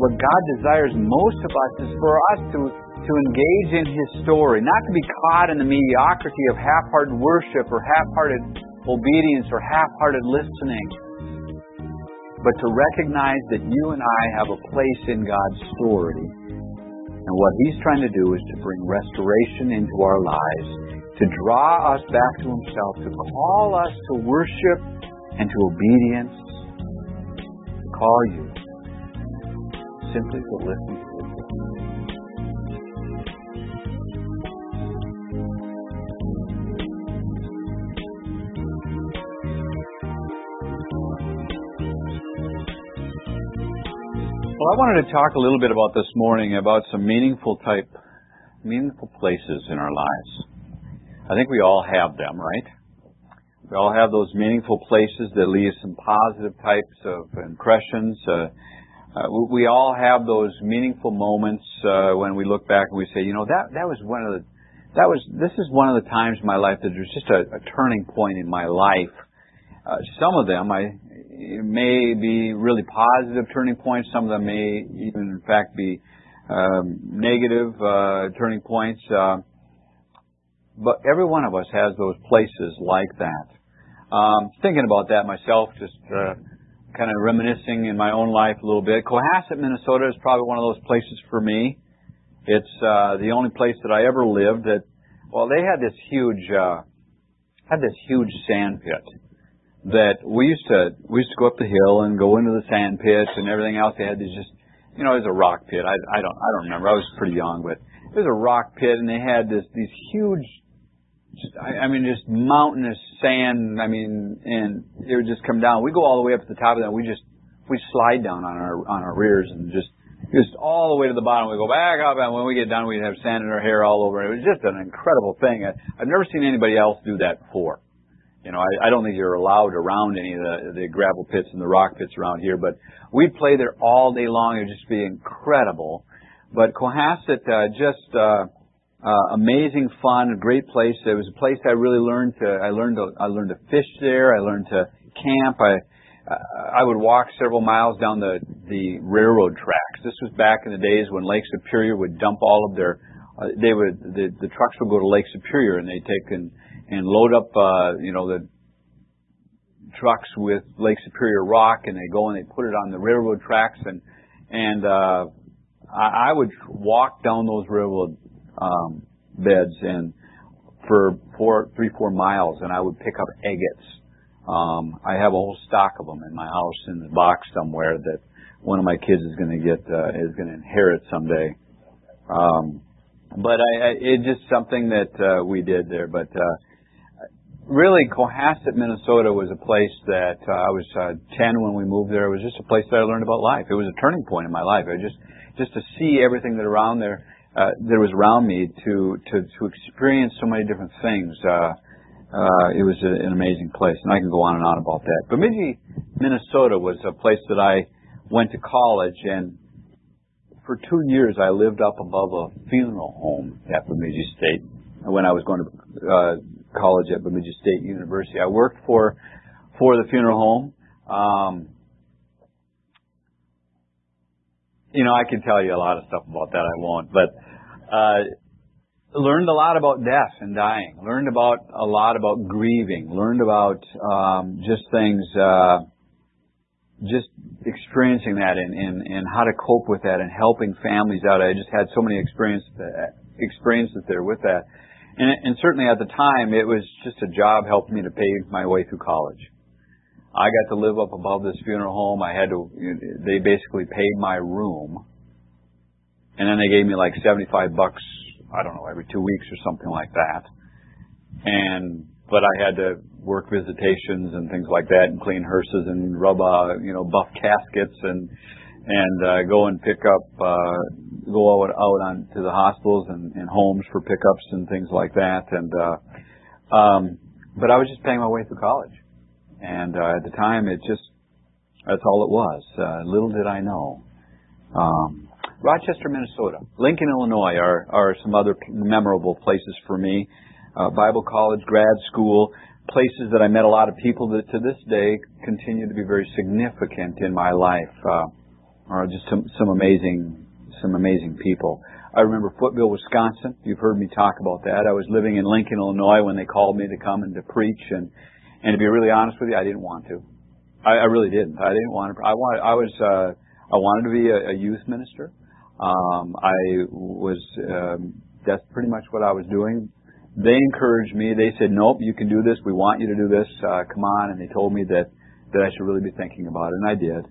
what God desires most of us is for us to engage in His story, not to be caught in the mediocrity of half-hearted worship or half-hearted obedience or half-hearted listening, but to recognize that you and I have a place in God's story. And what He's trying to do is to bring restoration into our lives, to draw us back to Himself, to call us to worship and to obedience, to call you simply to listen to His voice. Well, I wanted to talk a little bit about this morning about some meaningful places in our lives. I think we all have them, right? We all have those meaningful places that leave some positive types of impressions. We all have those meaningful moments when we look back and we say, you know, this is one of the times in my life that there's just a turning point in my life. Some of them may be really positive turning points. Some of them may even, in fact, be negative turning points. But every one of us has those places like that. Thinking about that myself, just kind of reminiscing in my own life a little bit. Cohasset, Minnesota is probably one of those places for me. It's the only place that I ever lived that, well, they had this huge sand pit that we used to go up the hill and go into the sand pits and everything else. They had these just, you know, it was a rock pit. I don't remember. I was pretty young, but it was a rock pit, and they had these huge, just mountainous sand. And it would just come down. We go all the way up to the top of that. We slide down on our rears and just all the way to the bottom. We go back up, and when we get down, we'd have sand in our hair all over. It was just an incredible thing. I've never seen anybody else do that before. You know, I don't think you're allowed around any of the gravel pits and the rock pits around here, but we'd play there all day long. It would just be incredible. But Cohasset, amazing fun, a great place. It was a place I really learned to fish there. I learned to camp. I would walk several miles down the railroad tracks. This was back in the days when Lake Superior would dump all of their, the trucks would go to Lake Superior, and they'd take and load up, the trucks with Lake Superior rock, and they go and they put it on the railroad tracks, and I would walk down those railroad beds and for 3-4 miles, and I would pick up agates. I have a whole stock of them in my house in the box somewhere that one of my kids is going to inherit someday. But it's just something that we did there. But really, Cohasset, Minnesota was a place that I was 10 when we moved there. It was just a place that I learned about life. It was a turning point in my life. Just to see everything that was around me, to experience so many different things. It was an amazing place, and I can go on and on about that. Bemidji, Minnesota was a place that I went to college, and for 2 years I lived up above a funeral home at Bemidji State when I was going to college at Bemidji State University. I worked for the funeral home. I can tell you a lot of stuff about that. I won't, but learned a lot about death and dying. Learned a lot about grieving. Learned about just things, just experiencing that and how to cope with that and helping families out. I just had so many experiences there with that. And certainly at the time, it was just a job helping me to pay my way through college. I got to live up above this funeral home. They basically paid my room. And then they gave me like $75, I don't know, every 2 weeks or something like that. But I had to work visitations and things like that and clean hearses and rub, buff caskets and go and pick up, go out on to the hospitals and homes for pickups and things like that. But I was just paying my way through college. And at the time, that's all it was. Little did I know. Rochester, Minnesota. Lincoln, Illinois are some other memorable places for me. Bible college, grad school, places that I met a lot of people that to this day continue to be very significant in my life. just some amazing people. I remember Footville, Wisconsin. You've heard me talk about that. I was living in Lincoln, Illinois when they called me to come and to preach, and to be really honest with you, I didn't want to. I really didn't. I didn't want to. I wanted to be a youth minister. That's pretty much what I was doing. They encouraged me. They said, "Nope, you can do this. We want you to do this. Come on." And they told me that I should really be thinking about it, and I did.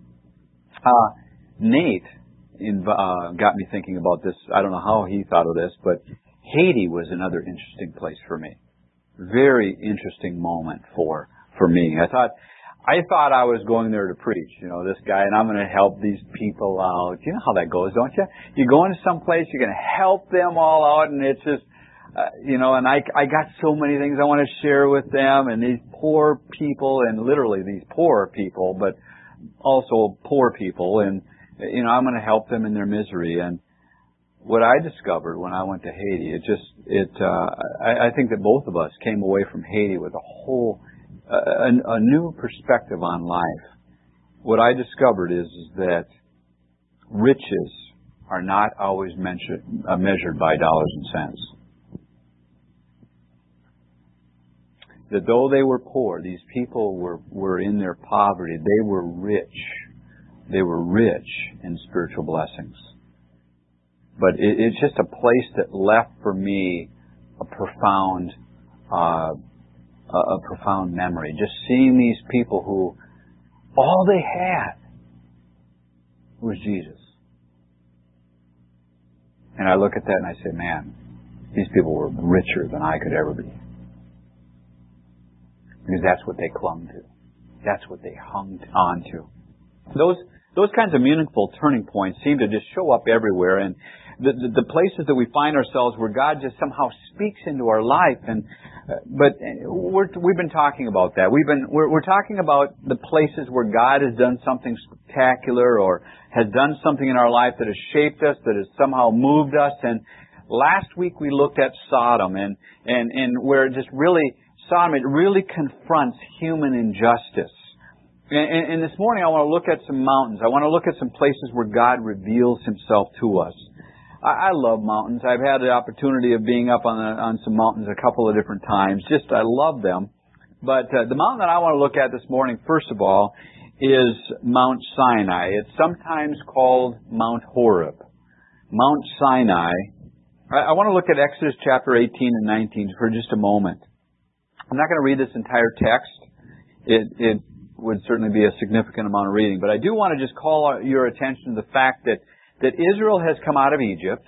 Nate got me thinking about this. I don't know how he thought of this, but Haiti was another interesting place for me. Very interesting moment for me. I thought I was going there to preach, this guy, and I'm going to help these people out. You know how that goes, don't you? You go into some place, you're going to help them all out, and it's just, and I got so many things I want to share with them, and these poor people, and literally these poor people, but also poor people, and, I'm going to help them in their misery. And what I discovered when I went to Haiti, I think that both of us came away from Haiti with a new perspective on life. What I discovered is that riches are not always measured by dollars and cents. That though they were poor, these people were in their poverty, they were rich. They were rich in spiritual blessings. But it's just a place that left for me a profound memory. Just seeing these people who all they had was Jesus. And I look at that and I say, man, these people were richer than I could ever be. Because that's what they clung to. That's what they hung on to. Those kinds of meaningful turning points seem to just show up everywhere, and the places that we find ourselves where God just somehow speaks into our life. But we've been talking about that. We're talking about the places where God has done something spectacular or has done something in our life that has shaped us, that has somehow moved us. And last week we looked at Sodom, and where it just really Sodom, it really confronts human injustice. And this morning I want to look at some mountains. I want to look at some places where God reveals Himself to us. I love mountains. I've had the opportunity of being up on some mountains a couple of different times. I love them. But the mountain that I want to look at this morning, first of all, is Mount Sinai. It's sometimes called Mount Horeb. Mount Sinai. I want to look at Exodus chapter 18 and 19 for just a moment. I'm not going to read this entire text. It would certainly be a significant amount of reading. But I do want to just call your attention to the fact that Israel has come out of Egypt,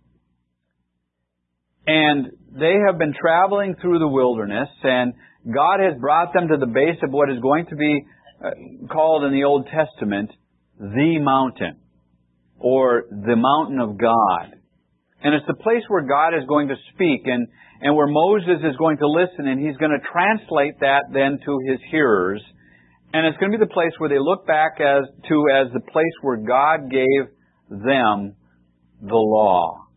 and they have been traveling through the wilderness, and God has brought them to the base of what is going to be called in the Old Testament the mountain, or the mountain of God. And it's the place where God is going to speak, and where Moses is going to listen, and he's going to translate that then to his hearers. And it's going to be the place where they look back as the place where God gave them the law.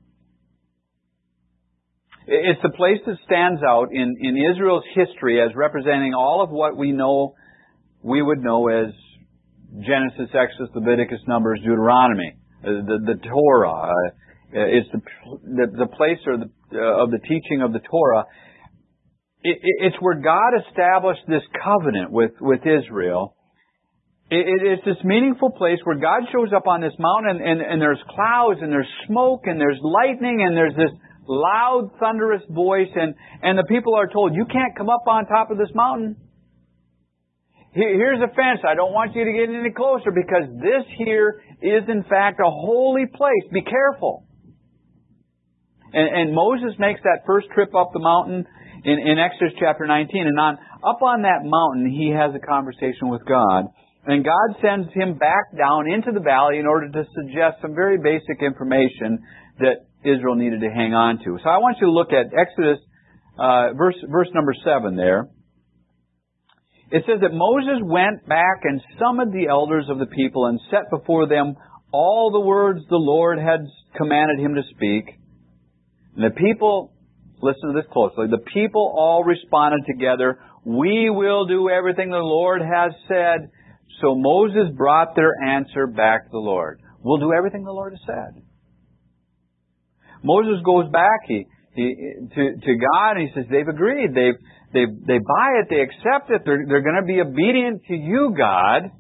It's the place that stands out in Israel's history as representing all of what we would know as Genesis, Exodus, Leviticus, Numbers, Deuteronomy, the Torah. It's the place of the teaching of the Torah. It's where God established this covenant with Israel. It's this meaningful place where God shows up on this mountain, and there's clouds, and there's smoke, and there's lightning, and there's this loud, thunderous voice, and the people are told, you can't come up on top of this mountain. Here's a fence. I don't want you to get any closer, because this here is in fact a holy place. Be careful. And Moses makes that first trip up the mountain in Exodus chapter 19, and up on that mountain he has a conversation with God. And God sends him back down into the valley in order to suggest some very basic information that Israel needed to hang on to. So I want you to look at Exodus, verse number 7 there. It says that Moses went back and summoned the elders of the people and set before them all the words the Lord had commanded him to speak. And the people, listen to this closely, the people all responded together, we will do everything the Lord has said. So Moses brought their answer back to the Lord. We'll do everything the Lord has said. Moses goes back to God, and he says they've agreed. They buy it. They accept it. They're going to be obedient to you, God.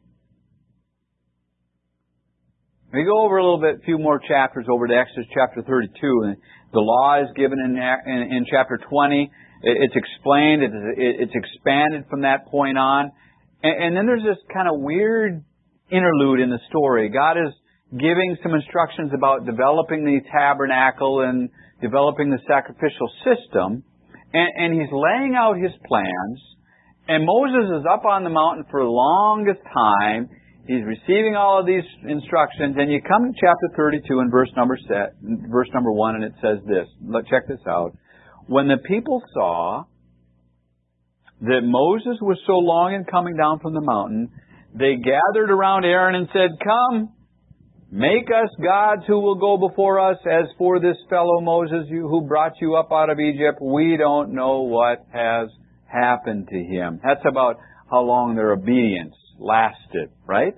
We go over a few more chapters over to Exodus chapter 32. And the law is given in chapter 20. It's explained. It's expanded from that point on. And then there's this kind of weird interlude in the story. God is giving some instructions about developing the tabernacle and developing the sacrificial system. And He's laying out His plans. And Moses is up on the mountain for the longest time. He's receiving all of these instructions. And you come to chapter 32 and verse number 1, and it says this. Check this out. When the people saw that Moses was so long in coming down from the mountain, they gathered around Aaron and said, "Come, make us gods who will go before us. As for this fellow Moses who brought you up out of Egypt, we don't know what has happened to him." That's about how long their obedience lasted, right?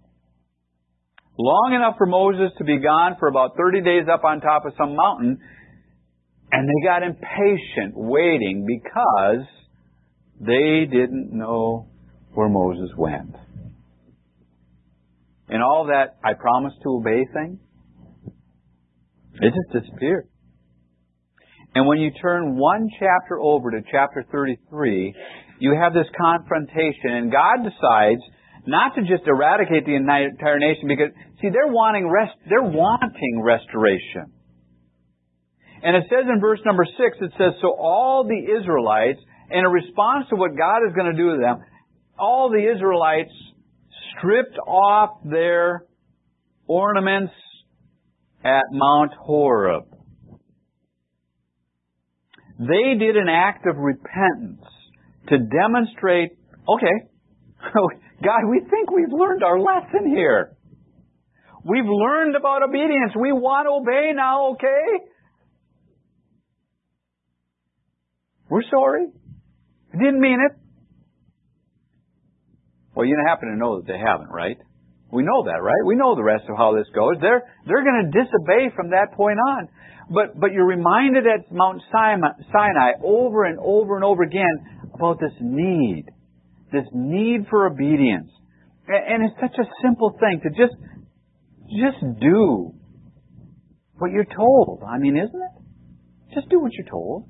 Long enough for Moses to be gone for about 30 days up on top of some mountain, and they got impatient waiting because they didn't know where Moses went. And all that "I promise to obey" thing, it just disappeared. And when you turn one chapter over to chapter 33, you have this confrontation, and God decides not to just eradicate the entire nation, because, see, they're wanting restoration. And it says in verse number 6, it says, so all the Israelites, in a response to what God is going to do to them, all the Israelites stripped off their ornaments at Mount Horeb. They did an act of repentance to demonstrate, okay, God, we think we've learned our lesson here. We've learned about obedience. We want to obey now, okay? We're sorry. We didn't mean it. Well, you happen to know that they haven't, right? We know that, right? We know the rest of how this goes. They're going to disobey from that point on. But you're reminded at Mount Sinai over and over and over again about this need for obedience. And it's such a simple thing to just do what you're told. I mean, isn't it? Just do what you're told.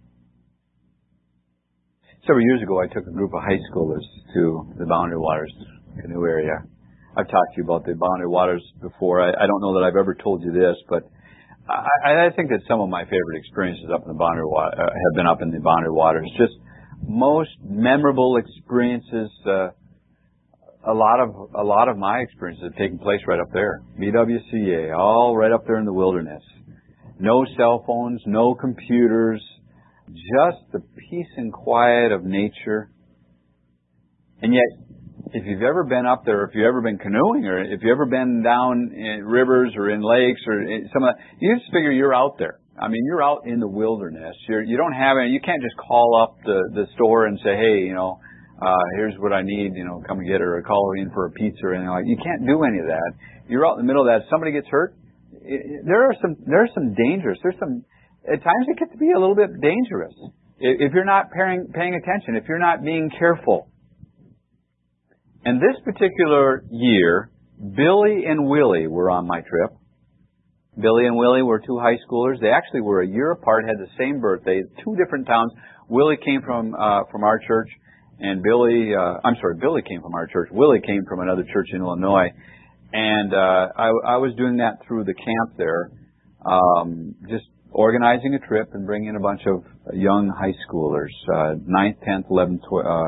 Several years ago, I took a group of high schoolers to the Boundary Waters canoe area. I've talked to you about the Boundary Waters before. I don't know that I've ever told you this, but I think that some of my favorite experiences up in the Boundary Water have been up in the Boundary Waters. Just most memorable experiences. A lot of my experiences have taken place right up there. BWCA, all right up there in the wilderness. No cell phones, no computers. Just the peace and quiet of nature. And yet, if you've ever been up there, if you've ever been canoeing, or if you've ever been down in rivers or in lakes or in some of that, you just figure you're out there. I mean, you're out in the wilderness. You don't have any. You can't just call up the store and say, "Hey, here's what I need. Come and get it," or call in for a pizza or anything like that. You can't do any of that. You're out in the middle of that. If somebody gets hurt, there are some dangers. At times it gets to be a little bit dangerous if you're not paying attention, if you're not being careful. And this particular year, Billy and Willie were on my trip. Billy and Willie were two high schoolers. They actually were a year apart, had the same birthday, two different towns. Willie came from our church, and Billy came from our church. Willie came from another church in Illinois. And I was doing that through the camp there, just organizing a trip and bringing a bunch of young high schoolers, 9th, 10th, 11th,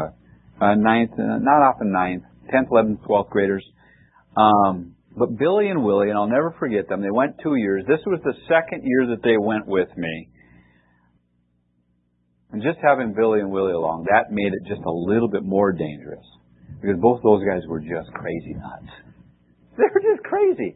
10th, 11th, 12th graders. But Billy and Willie, and I'll never forget them, they went 2 years. This was the second year that they went with me. And just having Billy and Willie along, that made it just a little bit more dangerous. Because both those guys were just crazy nuts. They were just crazy.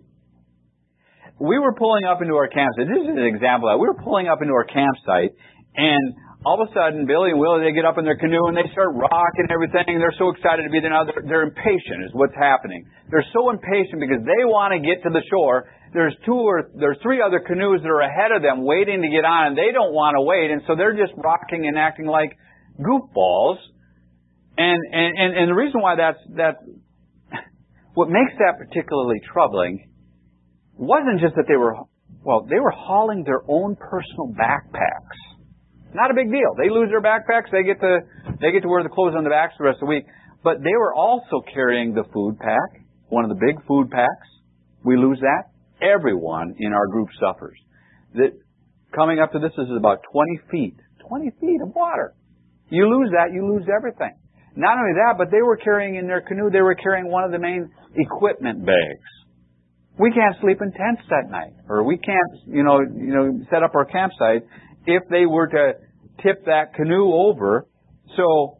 We were pulling up into our campsite. This is an example of that. We were pulling up into our campsite, and All of a sudden, Billy and Willie, they get up in their canoe and they start rocking everything. And they're so excited to be there now. They're impatient is what's happening. They're so impatient because they want to get to the shore. There's three other canoes that are ahead of them waiting to get on, and they don't want to wait. And so they're just rocking and acting like goofballs. And the reason why that's what makes that particularly troubling wasn't just that they were hauling their own personal backpacks. Not a big deal. They lose their backpacks. They get to wear the clothes on the backs the rest of the week. But they were also carrying the food pack, one of the big food packs. We lose that. Everyone in our group suffers. That coming up to this is about 20 feet. 20 feet of water. You lose that, you lose everything. Not only that, but they were carrying in their canoe, they were carrying one of the main equipment bags. We can't sleep in tents that night, or we can't, set up our campsite if they were to tip that canoe over. So,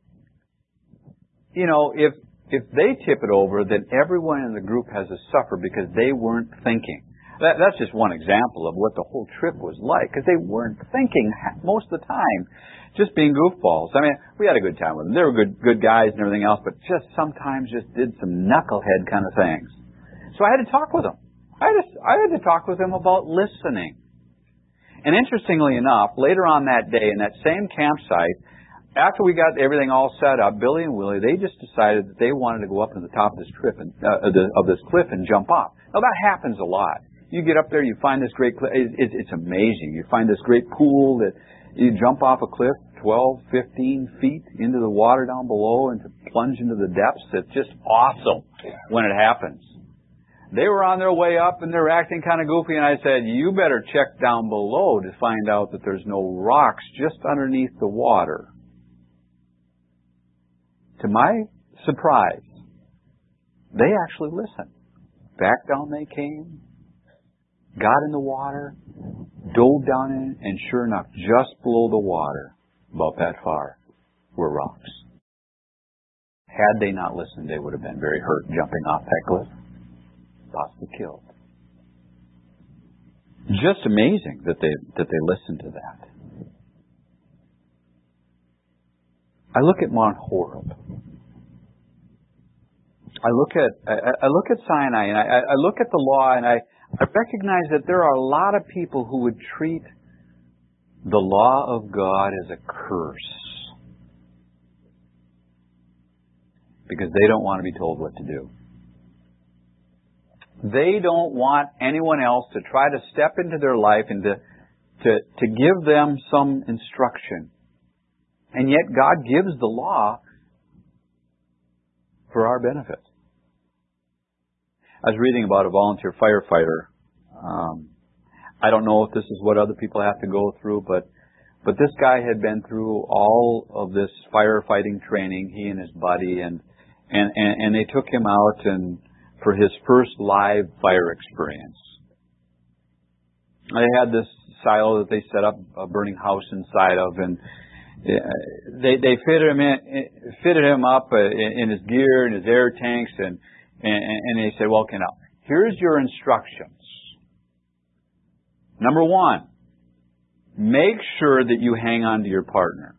if they tip it over, then everyone in the group has to suffer because they weren't thinking. That's just one example of what the whole trip was like, because they weren't thinking most of the time, just being goofballs. I mean, we had a good time with them. They were good guys and everything else, but just sometimes just did some knucklehead kind of things. So I had to talk with them. I had to talk with them about listening. And interestingly enough, later on that day in that same campsite, after we got everything all set up, Billy and Willie, they just decided that they wanted to go up to the top of this cliff and jump off. Now that happens a lot. You get up there, you find this great cliff. It's amazing. You find this great pool that you jump off a cliff 12, 15 feet into the water down below and to plunge into the depths. It's just awesome when it happens. They were on their way up and they're acting kind of goofy, and I said, you better check down below to find out that there's no rocks just underneath the water. To my surprise, they actually listened. Back down they came, got in the water, dove down in, and sure enough, just below the water, about that far, were rocks. Had they not listened, they would have been very hurt jumping off that cliff. Possibly killed. Just amazing that they listened to that. I look at Mount Horeb. I look at Sinai, and I look at the law, and I recognize that there are a lot of people who would treat the law of God as a curse because they don't want to be told what to do. They don't want anyone else to try to step into their life and to give them some instruction. And yet God gives the law for our benefit. I was reading about a volunteer firefighter. I don't know if this is what other people have to go through, but this guy had been through all of this firefighting training, he and his buddy, and they took him out and for his first live fire experience. They had this silo that they set up a burning house inside of, and they fitted him up in his gear and his air tanks, and they said, well, okay, now here's your instructions. Number one, make sure that you hang on to your partner.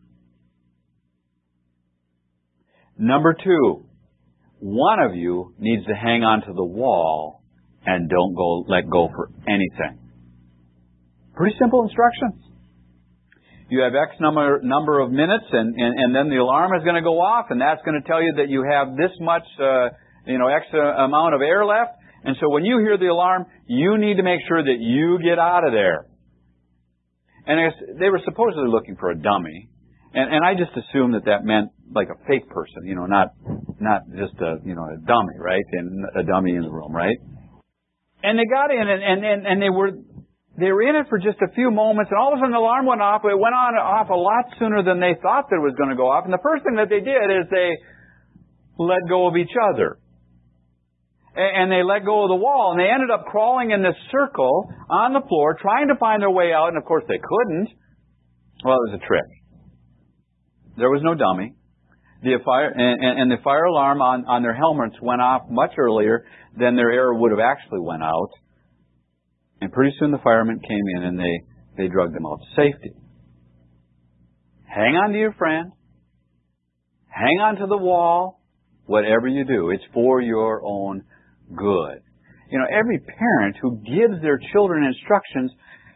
Number two, one of you needs to hang on to the wall and don't let go for anything. Pretty simple instructions. You have X number of minutes, and then the alarm is going to go off, and that's going to tell you that you have this much, X amount of air left. And so when you hear the alarm, you need to make sure that you get out of there. And they were supposedly looking for a dummy, and I just assumed that meant like a fake person, not just a dummy, right? And a dummy in the room, right? And they got in, and they were in it for just a few moments, and all of a sudden the alarm went off. It went off a lot sooner than they thought that it was going to go off. And the first thing that they did is they let go of each other. And they let go of the wall, and they ended up crawling in this circle on the floor, trying to find their way out, and of course they couldn't. Well, it was a trick. There was no dummy. The fire alarm on their helmets went off much earlier than their air would have actually went out. And pretty soon the firemen came in and they dragged them out to safety. Hang on to your friend. Hang on to the wall. Whatever you do, it's for your own good. You know, every parent who gives their children instructions,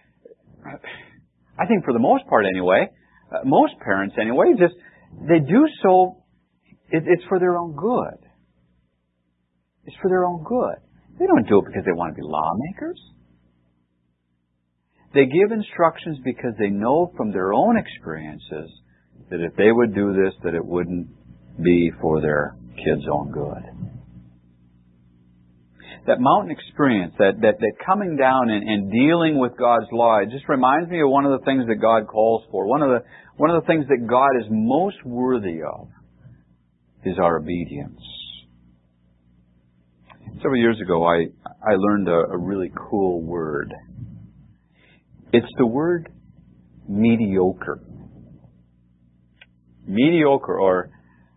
I think for the most part anyway, most parents anyway, they do so, it's for their own good. It's for their own good. They don't do it because they want to be lawmakers. They give instructions because they know from their own experiences that if they would do this, that it wouldn't be for their kids' own good. That mountain experience, that coming down and dealing with God's law, it just reminds me of one of the things that God calls for. One of the things that God is most worthy of is our obedience. Several years ago, I learned a really cool word. It's the word mediocre. Mediocre or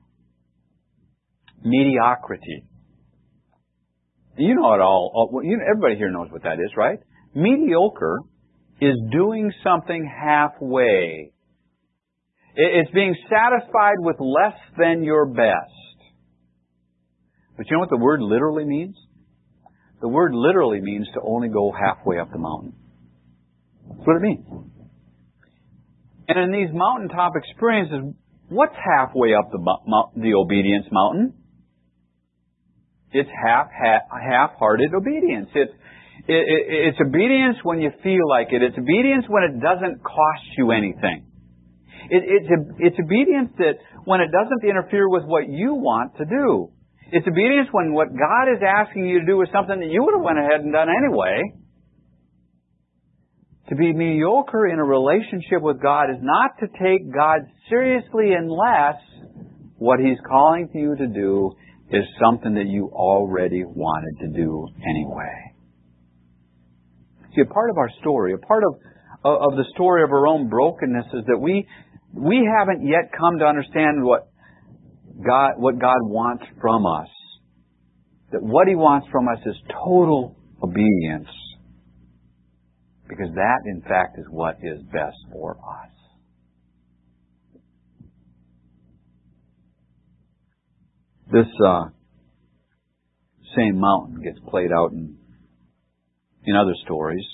mediocrity. You know it all. Everybody here knows what that is, right? Mediocre is doing something halfway. It's being satisfied with less than your best. But you know what the word literally means? The word literally means to only go halfway up the mountain. That's what it means. And in these mountaintop experiences, what's halfway up the obedience mountain? It's half-hearted obedience. It's obedience when you feel like it. It's obedience when it doesn't cost you anything. It's obedience that when it doesn't interfere with what you want to do. It's obedience when what God is asking you to do is something that you would have went ahead and done anyway. To be mediocre in a relationship with God is not to take God seriously unless what He's calling you to do is something that you already wanted to do anyway. See, a part of our story, a part of the story of our own brokenness is that we haven't yet come to understand what God wants from us. That what He wants from us is total obedience. Because that, in fact, is what is best for us. This same mountain gets played out in other stories.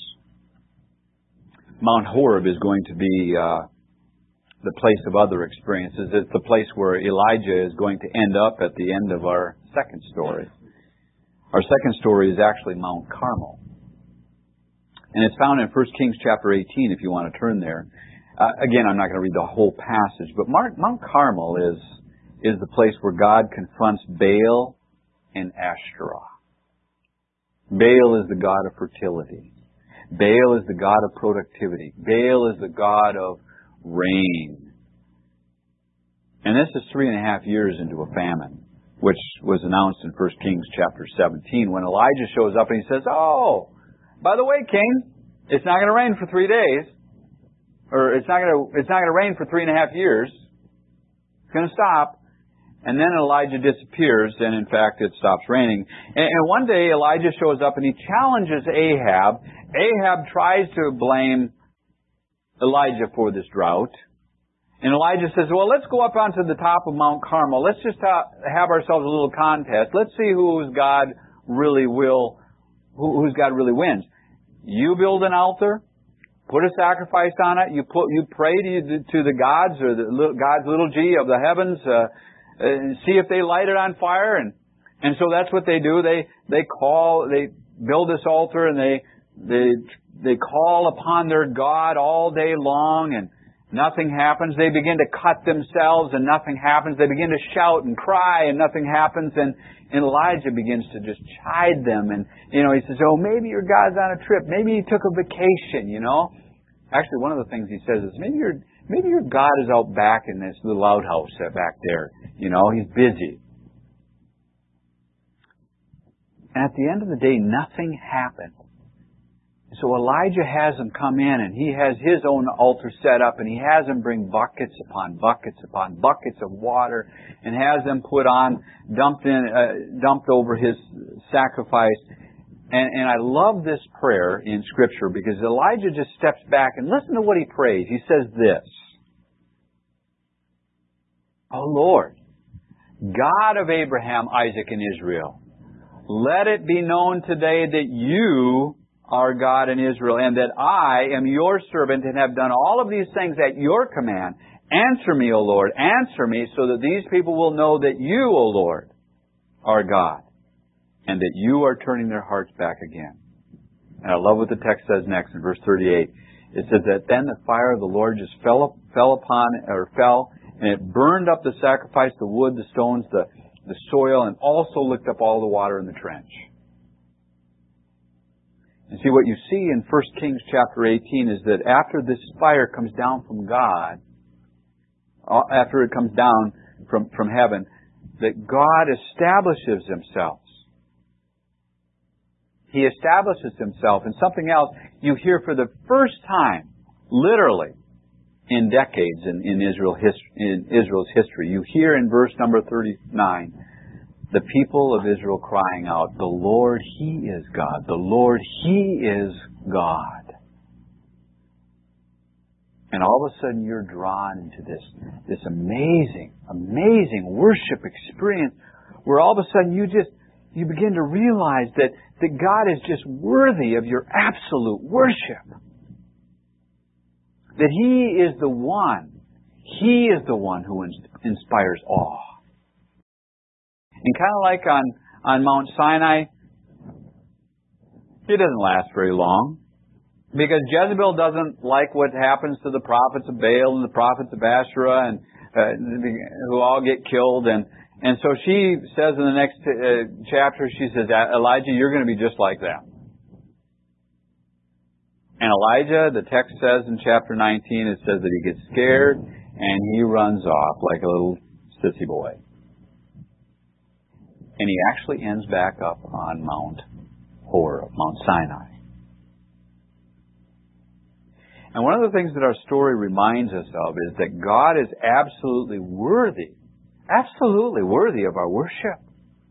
Mount Horeb is going to be the place of other experiences. It's the place where Elijah is going to end up at the end of our second story. Our second story is actually Mount Carmel. And it's found in 1 Kings chapter 18 if you want to turn there. Again, I'm not going to read the whole passage, but Mount Carmel is the place where God confronts Baal and Ashtoreth. Baal is the god of fertility. Baal is the god of productivity. Baal is the god of rain. And this is 3.5 years into a famine, which was announced in 1 Kings chapter 17 when Elijah shows up and he says, "Oh, by the way, King, it's not going to rain for 3 days. Or it's not going to rain for 3.5 years. It's going to stop." And then Elijah disappears, and in fact it stops raining. And one day Elijah shows up and he challenges Ahab. Ahab tries to blame Elijah for this drought. And Elijah says, "Well, let's go up onto the top of Mount Carmel. Let's just have ourselves a little contest. Let's see whose God really wins. You build an altar, put a sacrifice on it. You pray to the gods or God's little G of the heavens, and see if they light it on fire." And so that's what they do. They build this altar and they call upon their God all day long and nothing happens. They begin to cut themselves and nothing happens. They begin to shout and cry and nothing happens. And Elijah begins to just chide them. And, he says, "Oh, maybe your God's on a trip. Maybe he took a vacation, Actually, one of the things he says is, maybe your God is out back in this little outhouse back there. He's busy." And at the end of the day, nothing happened. So Elijah has them come in and he has his own altar set up and he has them bring buckets upon buckets upon buckets of water and has them dumped over his sacrifice. And I love this prayer in Scripture because Elijah just steps back and listen to what he prays. He says this, O Lord, God of Abraham, Isaac, and Israel, let it be known today that You are God in Israel, and that I am Your servant and have done all of these things at Your command. Answer me, O Lord, answer me, so that these people will know that You, O Lord, are God, and that You are turning their hearts back again. And I love what the text says next in verse 38. It says that then the fire of the Lord just fell, and it burned up the sacrifice, the wood, the stones, the soil, and also licked up all the water in the trench. And see, what you see in 1 Kings chapter 18 is that after this fire comes down from God, after it comes down from heaven, that God establishes Himself. He establishes Himself. And something else you hear for the first time, literally, in decades in Israel's history. You hear in verse number 39, the people of Israel crying out, "The Lord, He is God. The Lord, He is God." And all of a sudden you're drawn into this amazing, amazing worship experience where all of a sudden you begin to realize that God is just worthy of your absolute worship. That He is the one who inspires awe. And kind of like on Mount Sinai, it doesn't last very long. Because Jezebel doesn't like what happens to the prophets of Baal and the prophets of Asherah, and who all get killed. And so she says in the next chapter, she says, "Elijah, you're going to be just like that." And Elijah, the text says in chapter 19, it says that he gets scared and he runs off like a little sissy boy. And he actually ends back up on Mount Horeb, Mount Sinai. And one of the things that our story reminds us of is that God is absolutely worthy of our worship.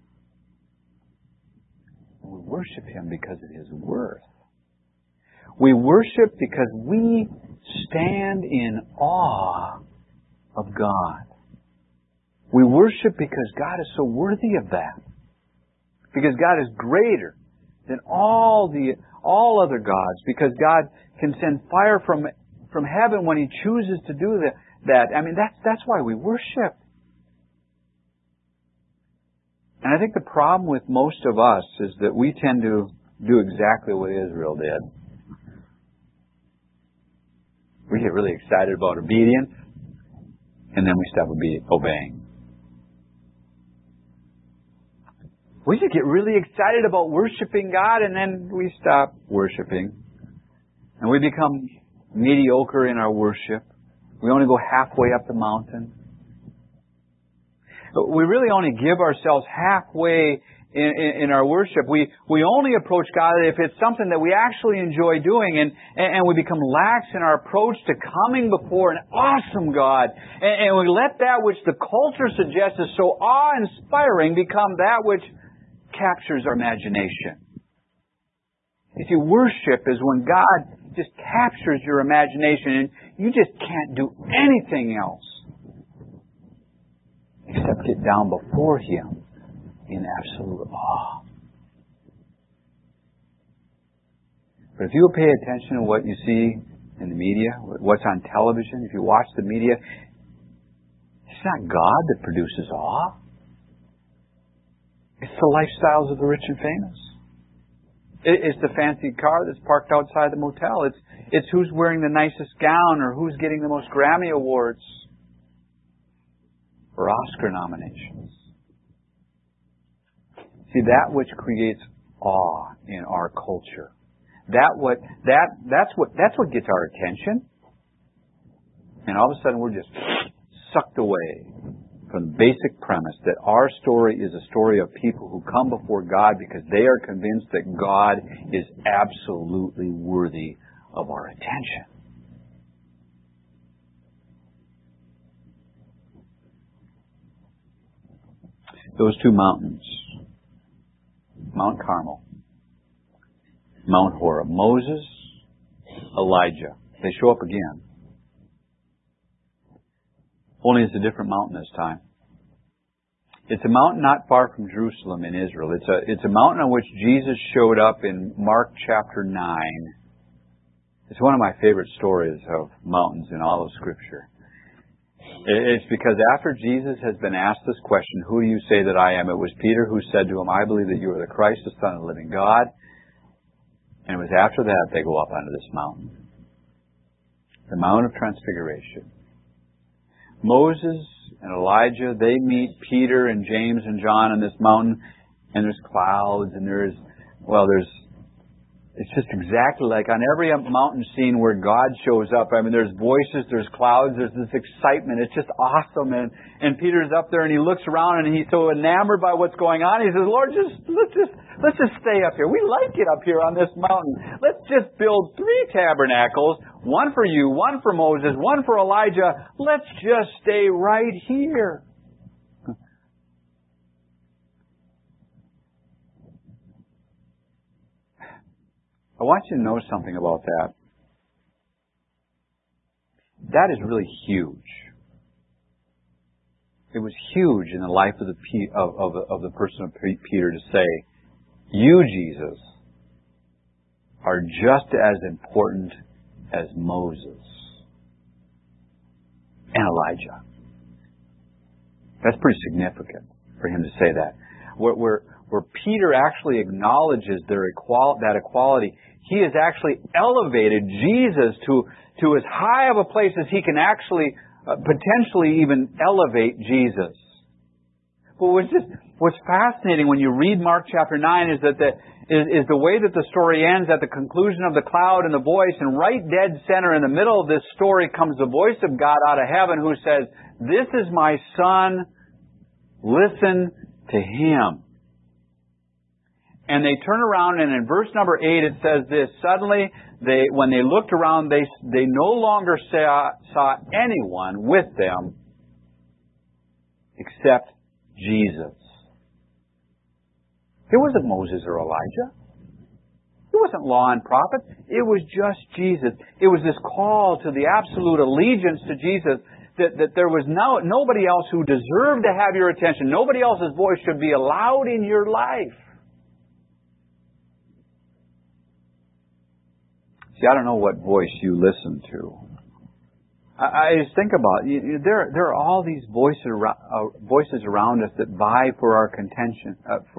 We worship Him because of His worth. We worship because we stand in awe of God. We worship because God is so worthy of that. Because God is greater than all other gods. Because God can send fire from heaven when He chooses to do that. I mean, that's why we worship. And I think the problem with most of us is that we tend to do exactly what Israel did. We get really excited about obedience, and then we stop obeying. We just get really excited about worshiping God, and then we stop worshiping. And we become mediocre in our worship. We only go halfway up the mountain. We really only give ourselves halfway in our worship. We only approach God if it's something that we actually enjoy doing, and we become lax in our approach to coming before an awesome God. And we let that which the culture suggests is so awe-inspiring become that which captures our imagination. You see, worship is when God just captures your imagination and you just can't do anything else except get down before Him in absolute awe. But if you pay attention to what you see in the media, what's on television, if you watch the media, it's not God that produces awe. It's the lifestyles of the rich and famous. It's the fancy car that's parked outside the motel. It's who's wearing the nicest gown or who's getting the most Grammy Awards or Oscar nominations. See, that which creates awe in our culture, that's what gets our attention. And all of a sudden we're just sucked away from the basic premise that our story is a story of people who come before God because they are convinced that God is absolutely worthy of our attention. Those two mountains, Mount Carmel, Mount Horeb, Moses, Elijah, they show up again. Only it's a different mountain this time. It's a mountain not far from Jerusalem in Israel. It's a mountain on which Jesus showed up in Mark chapter 9. It's one of my favorite stories of mountains in all of Scripture. It's because after Jesus has been asked this question, who do you say that I am? It was Peter who said to him, I believe that you are the Christ, the Son of the living God. And it was after that they go up onto this mountain. The Mount of Transfiguration. Moses and Elijah, they meet Peter and James and John on this mountain, and there's clouds, and it's just exactly like on every mountain scene where God shows up. I mean, there's voices, there's clouds, there's this excitement. It's just awesome. And Peter's up there and he looks around and he's so enamored by what's going on. He says, Lord, let's just stay up here. We like it up here on this mountain. Let's just build 3 tabernacles, one for you, one for Moses, one for Elijah. Let's just stay right here. I want you to know something about that. That is really huge. It was huge in the life of the person of Peter to say, you, Jesus, are just as important as Moses and Elijah. That's pretty significant for him to say that. Where Peter actually acknowledges that equality, he has actually elevated Jesus to as high of a place as he can actually potentially even elevate Jesus. But what's fascinating when you read Mark chapter 9 is that the way that the story ends at the conclusion of the cloud and the voice, and right dead center in the middle of this story comes the voice of God out of heaven who says, "This is my Son, listen to Him." And they turn around, and in verse number 8 it says this, suddenly, when they looked around, they no longer saw anyone with them except Jesus. It wasn't Moses or Elijah. It wasn't law and prophets. It was just Jesus. It was this call to the absolute allegiance to Jesus that there was nobody else who deserved to have your attention. Nobody else's voice should be allowed in your life. See, I don't know what voice you listen to. I just think about it. There are all these voices around us that vie for our attention.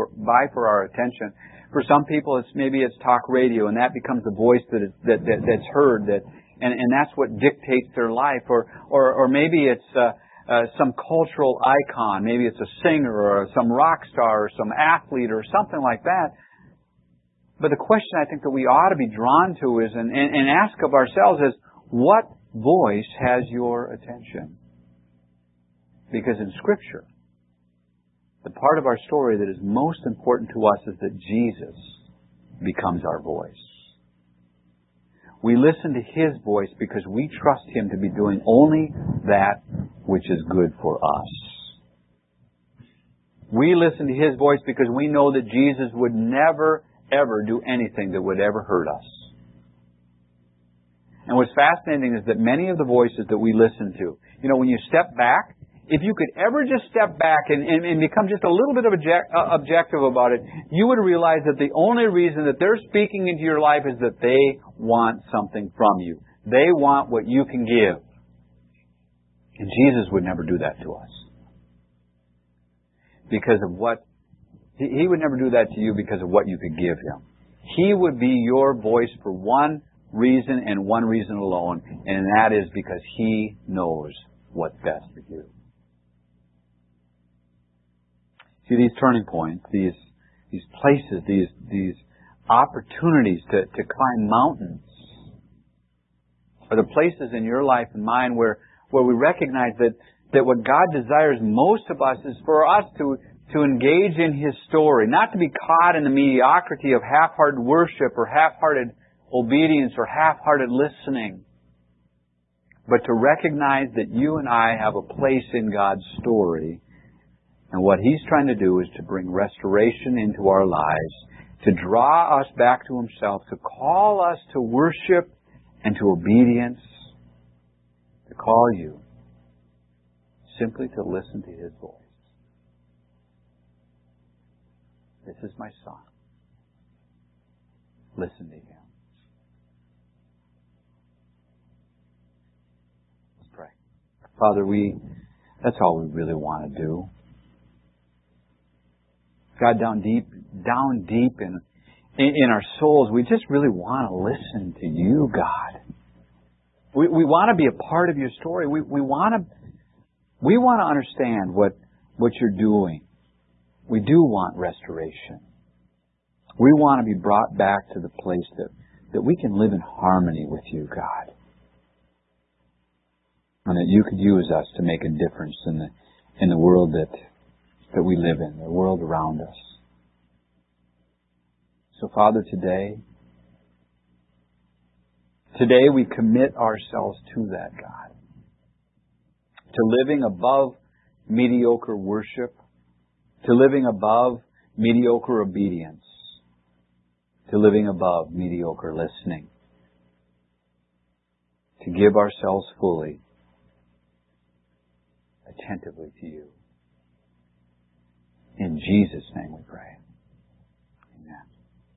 For some people, maybe it's talk radio, and that becomes the voice that's heard. And that's what dictates their life. Or maybe it's some cultural icon. Maybe it's a singer or some rock star or some athlete or something like that. But the question I think that we ought to be drawn to is, and ask of ourselves is, what voice has your attention? Because in Scripture, the part of our story that is most important to us is that Jesus becomes our voice. We listen to His voice because we trust Him to be doing only that which is good for us. We listen to His voice because we know that Jesus would never ever do anything that would ever hurt us. And what's fascinating is that many of the voices that we listen to, when you step back, if you could ever just step back and become just a little bit of objective about it, you would realize that the only reason that they're speaking into your life is that they want something from you. They want what you can give. And Jesus would never do that to us. Because of what He would never do that to you because of what you could give Him. He would be your voice for one reason and one reason alone, and that is because He knows what's best for you. See, these turning points, these places, these opportunities to climb mountains are the places in your life and mine where we recognize that what God desires most of us is for us to engage in His story, not to be caught in the mediocrity of half-hearted worship or half-hearted obedience or half-hearted listening, but to recognize that you and I have a place in God's story, and what He's trying to do is to bring restoration into our lives, to draw us back to Himself, to call us to worship and to obedience, to call you. simply to listen to His voice. This is my Son. Listen to Him. Let's pray. Father, that's all we really want to do. God, down deep in our souls, we just really want to listen to You, God. We want to be a part of Your story. We want to understand what You're doing. We do want restoration. We want to be brought back to the place that we can live in harmony with You, God. And that You could use us to make a difference in the world that we live in, the world around us. So, Father, today we commit ourselves to that, God. To living above mediocre worship, to living above mediocre obedience, to living above mediocre listening, to give ourselves fully, attentively to You. In Jesus' name we pray.